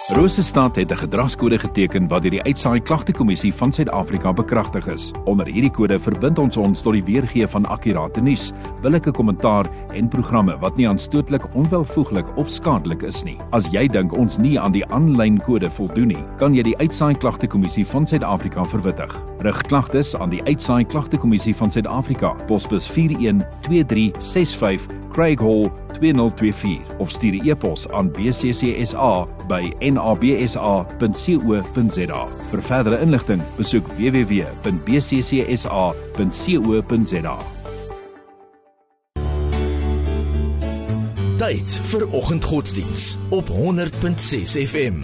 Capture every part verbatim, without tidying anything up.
Rosestad het 'n gedragskode geteken wat deur die Uitsaai Klagtekommissie van Suid-Afrika bekragtig is. Onder hierdie kode verbind ons ons tot die weergee van akkurate nuus, billike kommentaar en programme wat nie aanstootlik, onwelvoeglik of skadelik is nie. As jy dink ons nie aan die aanlyn kode voldoen nie, kan jy die Uitsaai Klagtekommissie van Suid-Afrika verwittig. Rig klagtes aan die Uitsaai Klagtekommissie van Suid-Afrika, posbus vier een twee drie ses vyf, Craig Hall twee nul twee vier of stuur 'n e-pos aan b c c s a by n a b s a punt co punt z a. Vir verdere inligting, besoek w w w punt b c c s a punt co punt z a. Tyd vir oggendgodsdiens op honderd punt ses F M.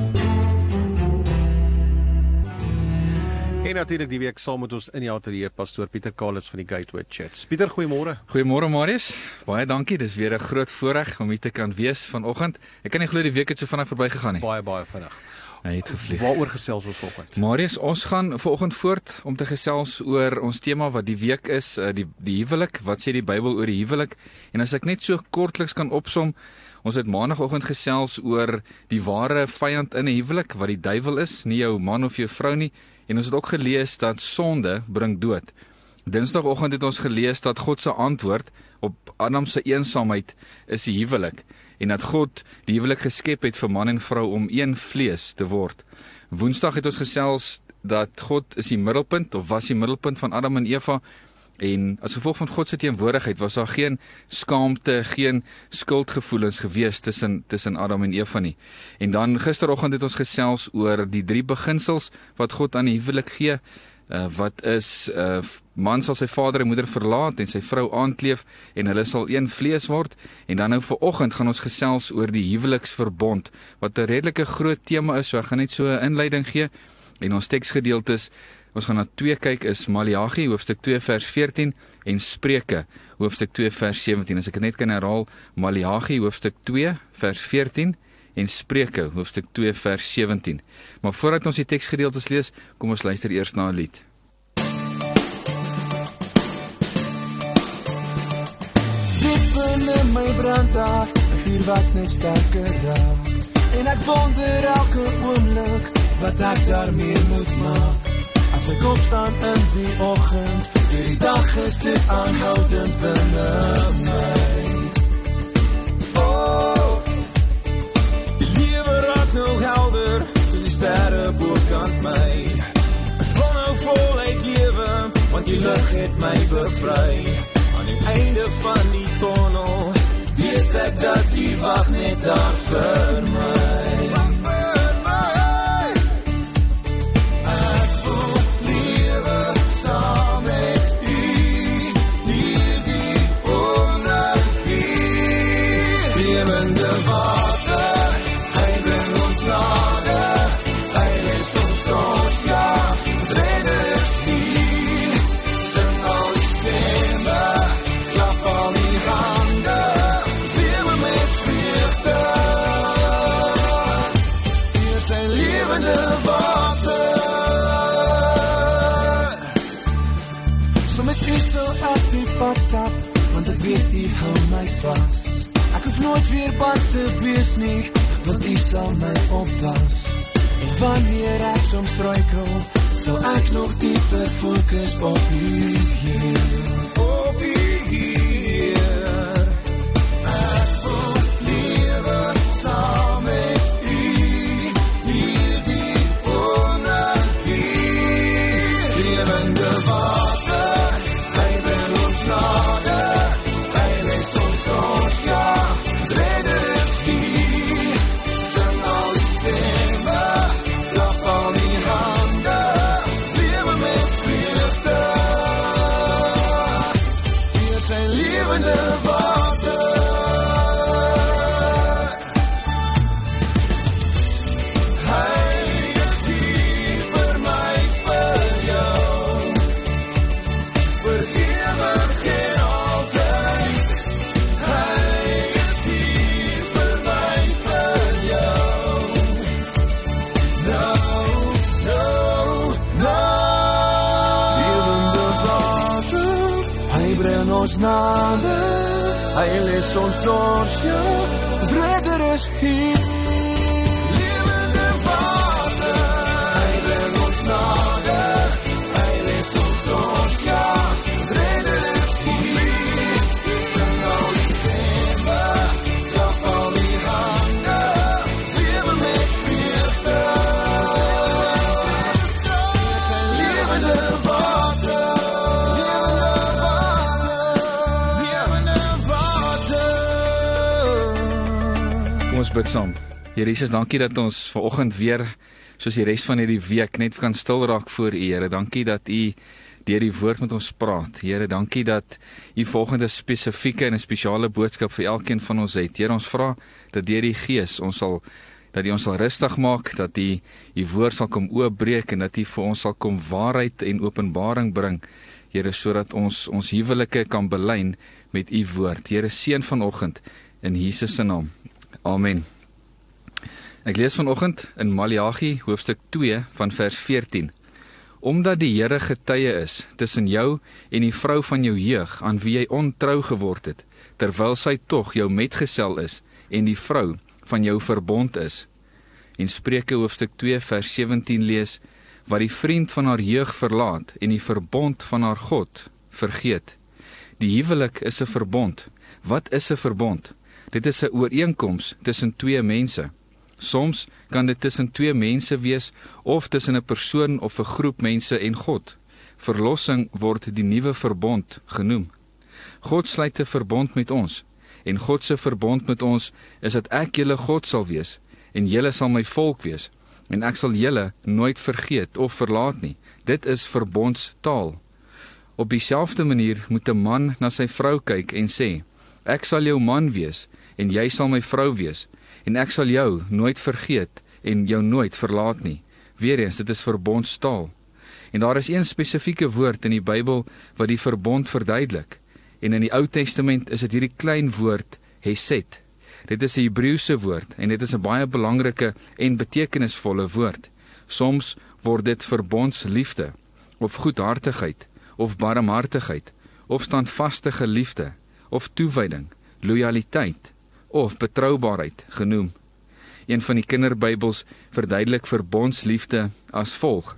En natuurlik die week saam met ons in die ateljee pastoor Pieter Kalis van die Gateway Church. Pieter, goeiemôre. Goeiemôre Marius. Baie dankie. Dis weer 'n groot voorreg om hier te kan wees vanoggend. Ek kan nie glo die week het so vinnig verbygegaan nie. Baie baie vinnig. Hy het gevlieg. Waaroor gesels ons vanoggend? Marius, ons gaan vanoggend voort om te gesels oor ons tema wat die week is, die die huwelik. Wat sê die Bybel oor die huwelik? En as ek net so kortliks kan opsom, ons het maandagooggend gesels oor die ware vyand in 'n huwelik, wat die duiwel is, nie jou man of jou vrou nie. En ons het ook gelees dat sonde bring dood. Dinsdagoggend het ons gelees dat God se antwoord op Adam se eensaamheid is die huwelik en dat God die huwelik geskep het vir man en vrou om een vlees te word. Woensdag het ons gesels dat God is die middelpunt of was die middelpunt van Adam en Eva. En as gevolg van God se teenwoordigheid was daar geen skaamte, geen skuldgevoelens gewees tussen tussen Adam en Eva nie. En dan gisteroggend het ons gesels oor die drie beginsels wat God aan die huwelik gee. Uh, wat is uh, man sal sy vader en moeder verlaat en sy vrou aankleef en hulle sal een vlees word. En dan nou vanoggend gaan ons gesels oor die huweliksverbond wat 'n redelike groot tema is, so ek gaan net so 'n inleiding gee. En ons teksgedeeltes, ons gaan na twee kyk, is Maleagi hoofstuk twee vers veertien en Spreuke hoofstuk twee vers sewentien. As ek net kan herhaal, Maleagi hoofstuk twee vers veertien en Spreuke hoofstuk twee vers sewentien. Maar voordat ons die teksgedeeltes lees, kom ons luister eers na 'n lied. Diep binne my brand daar 'n vuur wat net sterker raak. En ek wonder elke oomblik wat ek daarmee moet maak. As ek opstaan in die oggend, hierdie dag is dit aanhoudend binne my. Oh, die lewe raak nou helder, soos die sterre bokant my. Ek voel nou voluit lewe, want die lig het my bevry. Aan die einde van die tunnel, weet ek dat die wag net daar vir my. Stap, want ek weet u hou my vas. Ek hoef nooit weer bang te wees nie, want u sal my oppas. En wanneer ek soms struikel, sal ek nog dieper fokus op u Heer. Op u Heer. Ek wil lewe saam met u, hierdie onregie. Lewende water, hy bring ons nader, hy les ons dors, ja, ons redder is hier. Sing al die stemme, klap al die hande, ons lewe met vreugde. Hier is sy lewende water. Hy is hier vir my, vir jou, vir ewig en altyd. Hy is hier vir my, vir jou. Nou, nou, nou. Lewende water, hy bring ons nader, hy les ons dors, ja, ons redder is hier. Lewende bid saam. Here Jesus, dankie dat ons vanoggend weer, soos die res van hierdie week, net kan stil raak voor U, Here. Dankie dat U deur die woord met ons praat. Here, dankie dat U volgende spesifieke en 'n spesiale boodskap vir elkeen van ons het. Here, ons vra dat deur die Gees ons sal dat U ons sal rustig maak, dat U U woord sal kom oopbreek en dat U vir ons sal kom waarheid en openbaring bring. Here, sodat ons ons huwelike kan belyn met U woord. Here, seën vanoggend in Jesus se naam. Amen. Ek lees vanoggend in Maleagi hoofstuk twee van vers veertien. Omdat die Here getuie is tussen jou en die vrou van jou jeug aan wie jy ontrou geword het, terwyl sy tog jou metgesel is en die vrou van jou verbond is. En Spreuke hoofstuk twee vers sewentien lees, wat die vriend van haar jeug verlaat en die verbond van haar God vergeet. Die huwelik is 'n verbond. Wat is 'n verbond? Dit is 'n ooreenkoms tussen twee mense. Soms kan dit tussen twee mense wees of tussen 'n persoon of 'n groep mense en God. Verlossing word die nuwe verbond genoem. God sluit 'n verbond met ons en God se verbond met ons is dat ek julle God sal wees en julle sal my volk wees en ek sal julle nooit vergeet of verlaat nie. Dit is verbondstaal. Op dieselfde manier moet 'n man na sy vrou kyk en sê, ek sal jou man wees en jy sal my vrou wees en ek sal jou nooit vergeet en jou nooit verlaat nie. Weereens, dit is verbondstaal. En daar is een spesifieke woord in die Bybel wat die verbond verduidelik. En in die Ou Testament is dit hierdie klein woord hesed. Dit is 'n Hebreëse woord en dit is 'n baie belangrike en betekenisvolle woord. Soms word dit verbondsliefde of goedhartigheid of barmhartigheid of standvastige liefde of toewyding, lojaliteit of betroubaarheid genoem. Een van die kinderbybels verduidelik verbondsliefde as volg: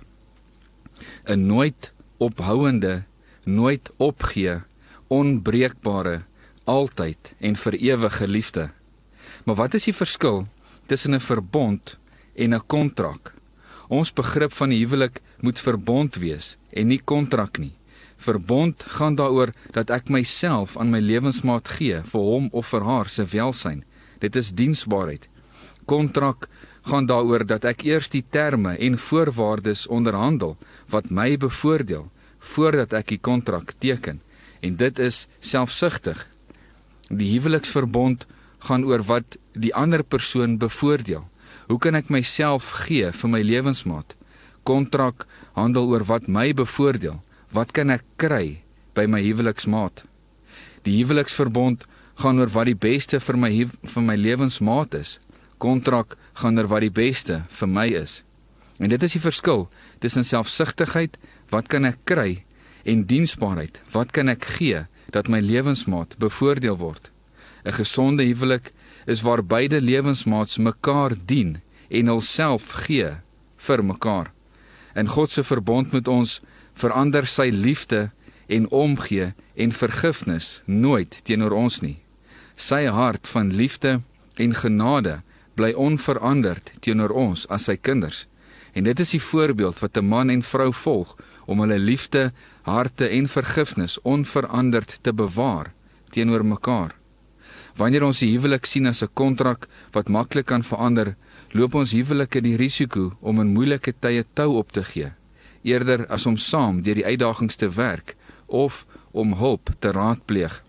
'n nooit ophouende, nooit opgee, onbreekbare, altyd en vir ewige liefde. Maar wat is die verskil tussen 'n verbond en 'n kontrak? Ons begrip van die huwelik moet verbond wees en nie kontrak nie. Verbond gaan daaroor dat ek myself aan my lewensmaat gee vir hom of vir haar se welsyn. Dit is diensbaarheid. Kontrak gaan daaroor dat ek eers die terme en voorwaardes onderhandel wat my bevoordeel voordat ek die kontrak teken. En dit is selfsugtig. Die huweliksverbond gaan oor wat die ander persoon bevoordeel. Hoe kan ek myself gee vir my lewensmaat? Kontrak handel oor wat my bevoordeel. Wat kan ek kry by my huweliksmaat? Die huweliksverbond gaan oor wat die beste vir my vir my lewensmaat is. Kontrak gaan oor wat die beste vir my is. En dit is die verskil tussen selfsugtigheid, wat kan ek kry, en diensbaarheid, wat kan ek gee dat my lewensmaat bevoordeel word. 'n Gesonde huwelik is waar beide lewensmaats mekaar dien en hulself gee vir mekaar. In God se verbond met ons verander sy liefde en omgee en vergifnis nooit teenoor ons nie. Sy hart van liefde en genade bly onveranderd teenoor ons as sy kinders. En dit is die voorbeeld wat 'n man en vrou volg om hulle liefde, harte en vergifnis onveranderd te bewaar teenoor mekaar. Wanneer ons die huwelik sien as 'n kontrak wat maklik kan verander, loop ons huwelike die risiko om in moeilike tye tou op te gee, eerder as om saam deur die uitdagings te werk of om hulp te raadpleeg.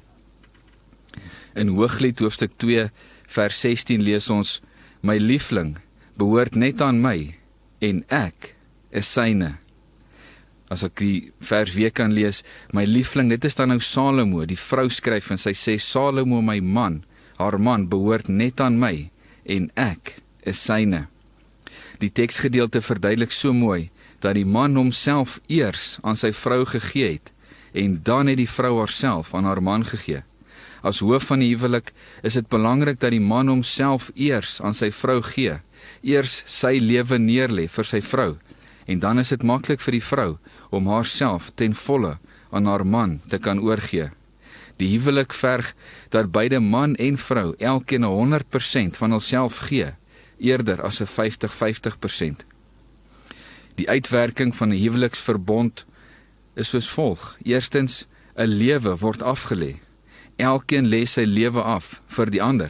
In Hooglied hoofstuk twee vers sestien lees ons: my liefling behoort net aan my en ek is syne. As ek die vers weer kan lees, my liefling, dit is dan nou Salomo, die vrou skryf en sy sê, Salomo my man, haar man behoort net aan my en ek is syne. Die teksgedeelte verduidelik so mooi dat die man homself eers aan sy vrou gegee het en dan het die vrou haarself aan haar man gegee. As hoof van die huwelik is dit belangrik dat die man homself eers aan sy vrou gee, eers sy lewe neerlê vir sy vrou, en dan is dit maklik vir die vrou om haarself ten volle aan haar man te kan oorgee. Die huwelik verg dat beide man en vrou elkeen honderd persent van hulself gee, eerder as 'n vyftig vyftig persent. Die uitwerking van 'n huweliksverbond is soos volg. Eerstens, 'n lewe word afgelê. Elkeen lê sy lewe af vir die ander.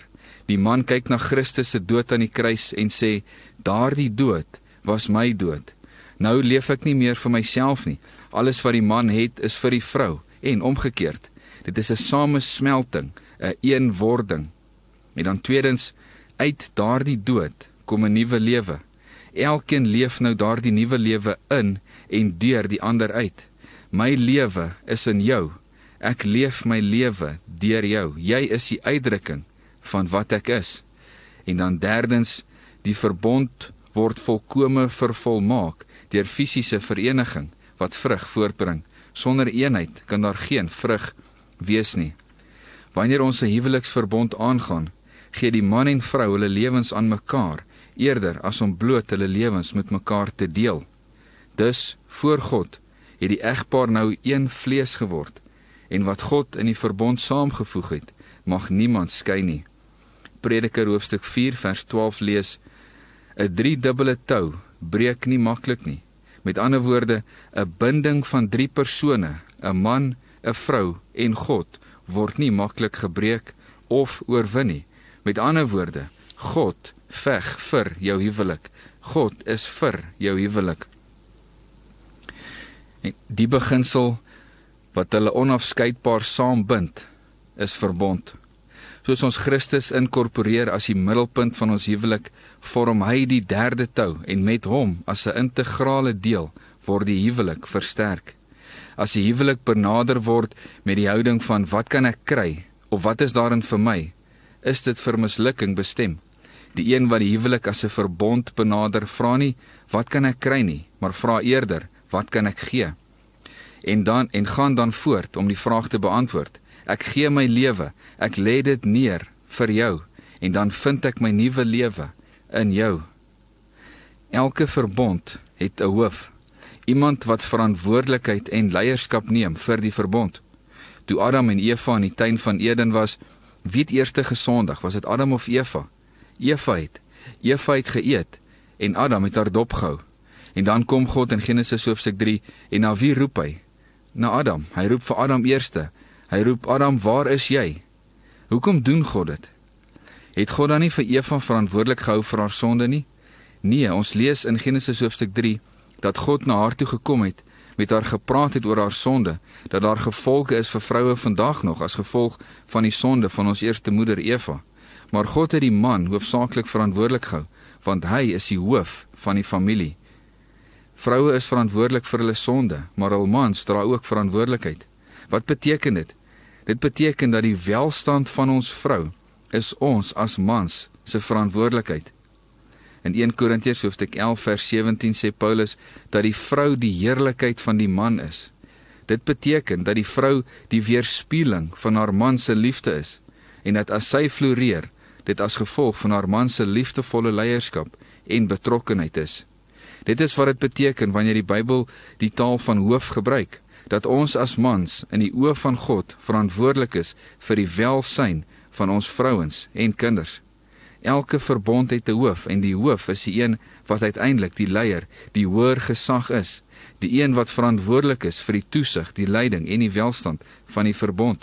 Die man kyk na Christus se dood aan die kruis en sê, daardie dood was my dood. Nou leef ek nie meer vir myself nie. Alles wat die man het is vir die vrou en omgekeerd. Dit is 'n samesmelting, 'n eenwording. En dan tweedens, uit daardie dood kom 'n nuwe lewe. Elkeen leef nou daardie nuwe lewe in en deur die ander uit. My lewe is in jou. Ek leef my lewe deur jou. Jy is die uitdrukking van wat ek is. En dan derdens, die verbond word volkome vervolmaak deur fisiese vereniging wat vrug voortbring. Sonder eenheid kan daar geen vrug wees nie. Wanneer ons 'n huweliksverbond aangaan, gee die man en vrou hulle lewens aan mekaar, eerder as om bloot hulle lewens met mekaar te deel. Dus, voor God, het die egpaar nou een vlees geword, en wat God in die verbond saamgevoeg het, mag niemand skei nie. Prediker hoofstuk vier vers twaalf lees, 'n driedubbele tou breek nie maklik nie. Met ander woorde, 'n binding van drie persone, 'n man, 'n vrou en God, word nie maklik gebreek of oorwin nie. Met ander woorde, God veg vir jou huwelik. God is vir jou huwelik. En die beginsel wat hulle onafskeidbaar saambind, is verbond. Soos ons Christus inkorporeer as die middelpunt van ons huwelik, vorm hy die derde tou en met hom as 'n integrale deel word die huwelik versterk. As die huwelik benader word met die houding van wat kan ek kry of wat is daarin vir my, is dit vir mislukking bestem. Die een wat die huwelik as 'n verbond benader, vra nie wat kan ek kry nie, maar vra eerder wat kan ek gee. En dan en gaan dan voort om die vraag te beantwoord. Ek gee my lewe, ek lê dit neer vir jou en dan vind ek my nuwe lewe in jou. Elke verbond het 'n hoof, iemand wat verantwoordelikheid en leierskap neem vir die verbond. Toe Adam en Eva in die tuin van Eden was, wie het eerste gesondig? Was dit Adam of Eva? Eva het. Eva het geëet en Adam het haar dop gehou. En dan kom God in Genesis hoofstuk drie en na wie roep hy? Na Adam. Hy roep vir Adam eerste. Hy roep Adam, waar is jy? Hoekom doen God dit? Het God dan nie vir Eva verantwoordelik gehou vir haar sonde nie? Nee, ons lees in Genesis hoofstuk drie dat God na haar toe gekom het, met haar gepraat het oor haar sonde, dat daar gevolge is vir vroue vandag nog as gevolg van die sonde van ons eerste moeder Eva. Maar God het die man hoofsaaklik verantwoordelik gehou, want hy is die hoof van die familie. Vroue is verantwoordelik vir hulle sonde, maar hul mans dra ook verantwoordelikheid. Wat beteken dit? Dit beteken dat die welstand van ons vrou is ons as mans se verantwoordelikheid. In eerste Korintiërs hoofstuk elf vers sewentien sê Paulus dat die vrou die heerlikheid van die man is. Dit beteken dat die vrou die weerspieëling van haar man se liefde is en dat as sy floreer, dit as gevolg van haar man se liefdevolle leierskap en betrokkenheid is. Dit is wat dit beteken wanneer die Bybel die taal van hoof gebruik, dat ons as mans in die oë van God verantwoordelik is vir die welsyn van ons vrouens en kinders. Elke verbond het 'n hoof en die hoof is die een wat uiteindelik die leier, die hoër gesag is, die een wat verantwoordelik is vir die toesig, die leiding en die welstand van die verbond.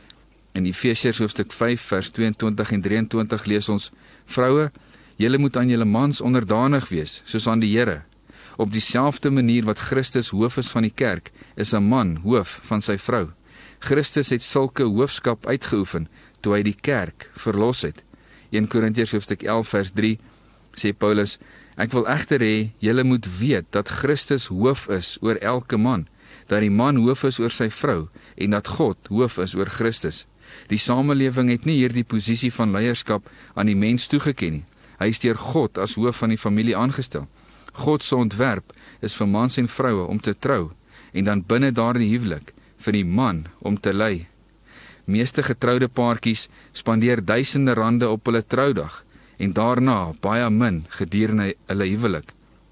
In Efesiërs hoofstuk vyf vers tweeëntwintig en drieëntwintig lees ons: Vroue, julle moet aan julle mans onderdanig wees, soos aan die Here. Op dieselfde manier wat Christus hoof is van die kerk, is 'n man hoof van sy vrou. Christus het sulke hoofskap uitgeoefen toe hy die kerk verlos het. Eerste Korintiërs hoofstuk elf vers drie sê Paulus: Ek wil egter hê julle moet weet dat Christus hoof is oor elke man, dat die man hoof is oor sy vrou en dat God hoof is oor Christus. Die samelewing het nie hierdie posisie van leierskap aan die mens toegeken nie. Hy is deur God as hoof van die familie aangestel. God se ontwerp is vir mans en vroue om te trou en dan binne daardie huwelik vir die man om te lei. Meeste getroude paartjies spandeer duisende rande op hulle troudag en daarna baie min gedurende hulle huwelik.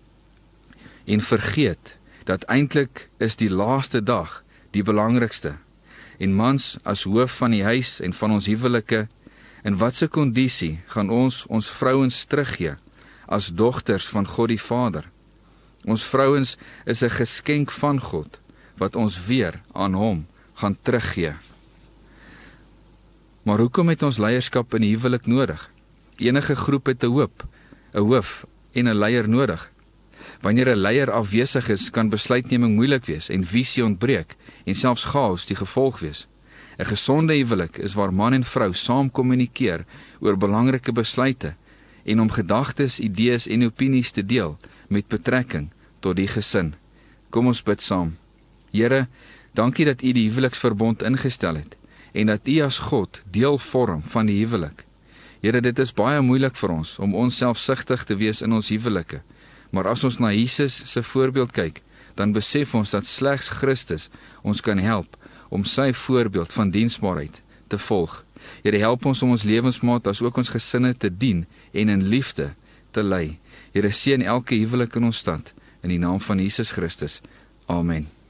En vergeet dat eintlik is die laaste dag die belangrikste. En mans as hoof van die huis en van ons huwelike, in watse kondisie gaan ons ons vrouens teruggee as dogters van God die Vader? Ons vrouens is 'n geskenk van God wat ons weer aan hom gaan teruggee. Maar hoekom het ons leierskap in die huwelik nodig? Enige groep het 'n hoop, 'n hoof en 'n leier nodig. Wanneer 'n leier afwesig is, kan besluitneming moeilik wees en visie ontbreek en selfs chaos die gevolg wees. 'n Gesonde huwelik is waar man en vrou saam kommunikeer oor belangrike besluite en om gedagtes, idees en opinies te deel met betrekking tot die gesin. Kom ons bid saam. Here, dankie dat U die huweliksverbond ingestel het en dat U as God deel vorm van die huwelik. Here, dit is baie moeilik vir ons om onsselfsugtig te wees in ons huwelike, maar as ons na Jesus se voorbeeld kyk, dan besef ons dat slegs Christus ons kan help om sy voorbeeld van diensbaarheid te volg. Here, help ons om ons lewensmaat as ook ons gesinne te dien en in liefde te lei. Here, seën elke huwelik in ons stad in die naam van Jesus Christus. Amen.